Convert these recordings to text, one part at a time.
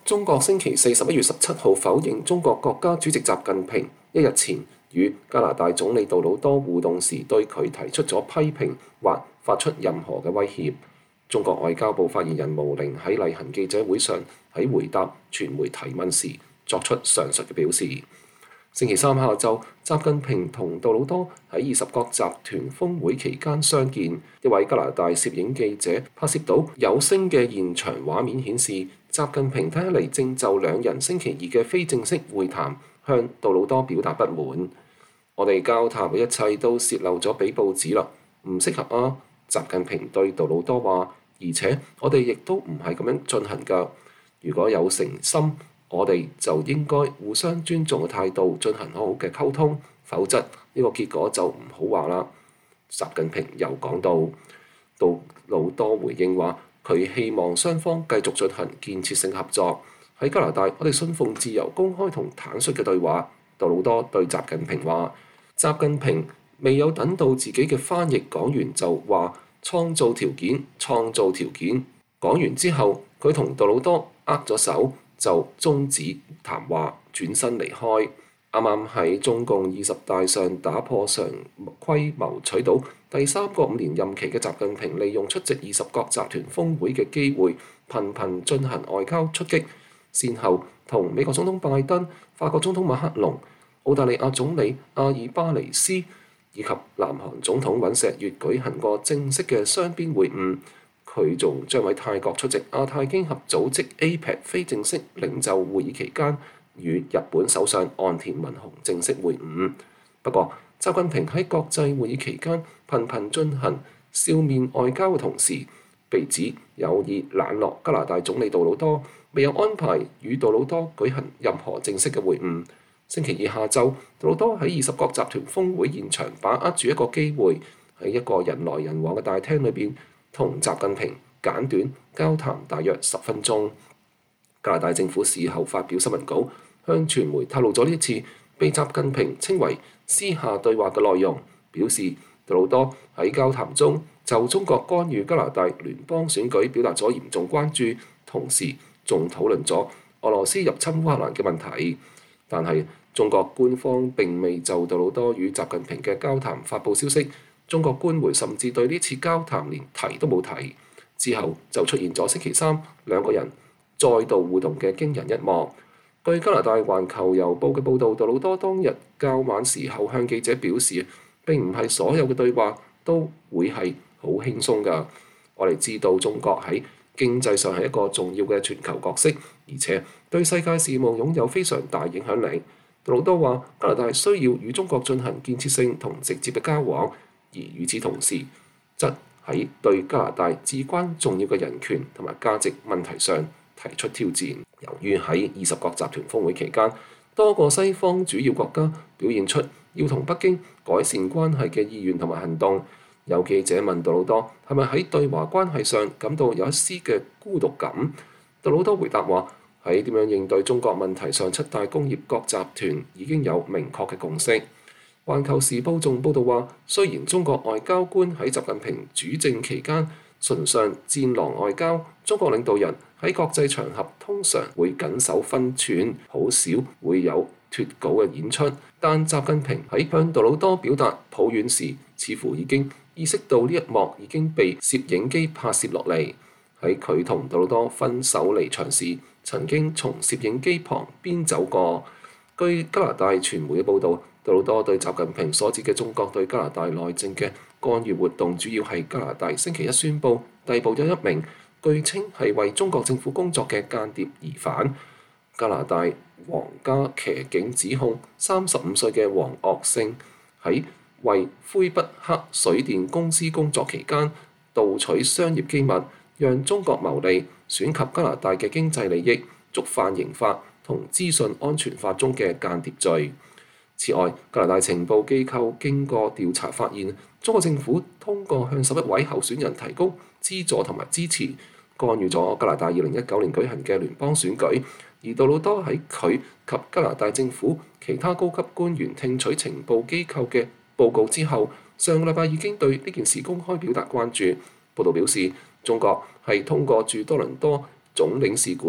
中國星期四11月17號否認中國國家主席習近平一日前與加拿大總理杜魯多互動時對佢提出咗批評或發出任何嘅威脅。中國外交部發言人毛寧喺例行記者會上喺回答傳媒提問時作出上述嘅表示。星期三下晝，習近平同杜魯多喺20國集團峰會期間相見。一位加拿大攝影記者拍攝到有聲嘅現場畫面顯示，習近平睇起嚟正就兩人星期二嘅非正式會談向杜魯多表達不滿。我哋交談嘅一切都洩漏咗俾報紙啦，唔適合啊！習近平對杜魯多話，而且我哋亦都唔係咁樣進行㗎。如果有誠心，我哋就應該互相尊重嘅態度進行好好嘅溝通，否則呢個結果就唔好話啦。習近平又講到，杜魯多回應話，佢希望雙方繼續進行建設性合作。喺加拿大，我哋信奉自由、公開同坦率嘅對話。杜魯多對習近平話，習近平未有等到自己嘅翻譯講完就話創造條件，創造條件。講完之後，佢同杜魯多握咗手，就終止談話，轉身離開。啱啱喺中共20大上打破常規，謀取到第3個5年任期嘅習近平，利用出席20國集團峰會嘅機會，頻頻進行外交出擊，先後同美國總統拜登、法國總統馬克龍、澳大利亞總理阿爾巴尼斯以及南韓總統尹錫悅舉行過正式嘅雙邊會晤。佢仲將喺泰國出席亞太經合組織 APEC 非正式領袖會議期間，與日本首相岸田文雄正式會晤。不過，習近平喺國際會議期間頻頻進行笑面外交嘅同時，被指有意冷落加拿大總理杜魯多，未有安排與杜魯多舉行任何正式嘅會晤。星期二下晝，杜魯多喺20國集團峰會現場把握住一個機會，喺一個人來人往嘅大廳裏邊，同習近平簡短交談大約10分鐘。加拿大政府事後發表新聞稿，向傳媒透露咗呢一次被習近平稱為私下對話嘅內容，表示杜魯多喺交談中就中國干預加拿大聯邦選舉表達咗嚴重關注，同時仲討論咗俄羅斯入侵烏克蘭嘅問題。但係中國官方並未就杜魯多與習近平嘅交談發布消息。中國官媒甚至對呢次交談連提都冇提，之後就出現咗星期三兩個人再度互動嘅驚人一幕。據加拿大環球郵報嘅報導，杜魯多當日較晚時候向記者表示，並唔係所有嘅對話都會係好輕鬆㗎。我哋知道中國喺經濟上係一個重要嘅全球角色，而且對世界事務擁有非常大影響力。杜魯多話，加拿大需要與中國進行建設性同直接嘅交往。而與此同時，則喺對加拿大至關重要嘅人權同埋價值問題上提出挑戰。由於喺20國集團峰會期間，多個西方主要國家表現出要同北京改善關係嘅意願同埋行動，有記者問杜魯多係咪喺對華關係上感到有一絲嘅孤獨感？杜魯多回答話，喺點樣應對中國問題上，7大工業國集團已經有明確嘅共識。環球時報仲報導話，雖然中國外交官喺習近平主政期間崇尚戰狼外交，中國領導人喺國際場合通常會謹守分寸，好少會有脫稿嘅演出。但習近平喺向杜魯多表達抱怨時，似乎已經意識到呢一幕已經被攝影機拍攝落嚟。喺佢同杜魯多分手離場時，曾經從攝影機旁邊走過。據加拿大傳媒嘅報導，杜魯多對習近平所指嘅中國對加拿大內政嘅干預活動，主要係加拿大星期一宣布逮捕咗一名據稱係為中國政府工作嘅間諜疑犯。加拿大皇家騎警指控35歲嘅黃岳勝喺為魁北克水電公司工作期間盜取商業機密，讓中國牟利，損及加拿大嘅經濟利益，觸犯刑法同資訊安全法中嘅間諜罪。此外，加拿大情報機構經過調查發現，中國政府通過向11位候選人提供資助同埋支持，干預咗加拿大2019年舉行嘅聯邦選舉。而杜魯多喺佢及加拿大政府其他高級官員聽取情報機構嘅報告之後，上個禮拜已經對呢件事公開表達關注。報道表示，中國係通過駐多倫多總領事館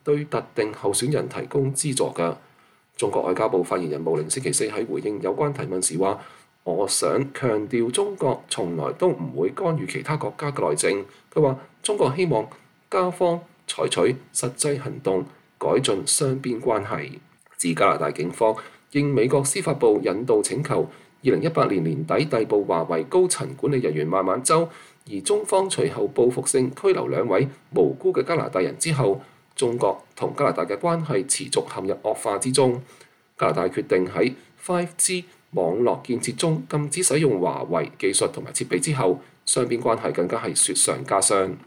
對特定候選人提供資助㗎。中國外交部發言人毛寧星期四喺回應有關提問時話：我想強調中國從來都唔會干預其他國家嘅內政。佢話中國希望加方採取實際行動改進雙邊關係。自加拿大警方應美國司法部引渡請求，2018年年底逮捕華為高層管理人員孟晚舟，而中方隨後報復性拘留2位無辜嘅加拿大人之後，中國同加拿大嘅關係持續陷入惡化之中。加拿大決定喺 5G 網絡建設中禁止使用華為技術同埋設備之後，雙邊關係更加係雪上加霜。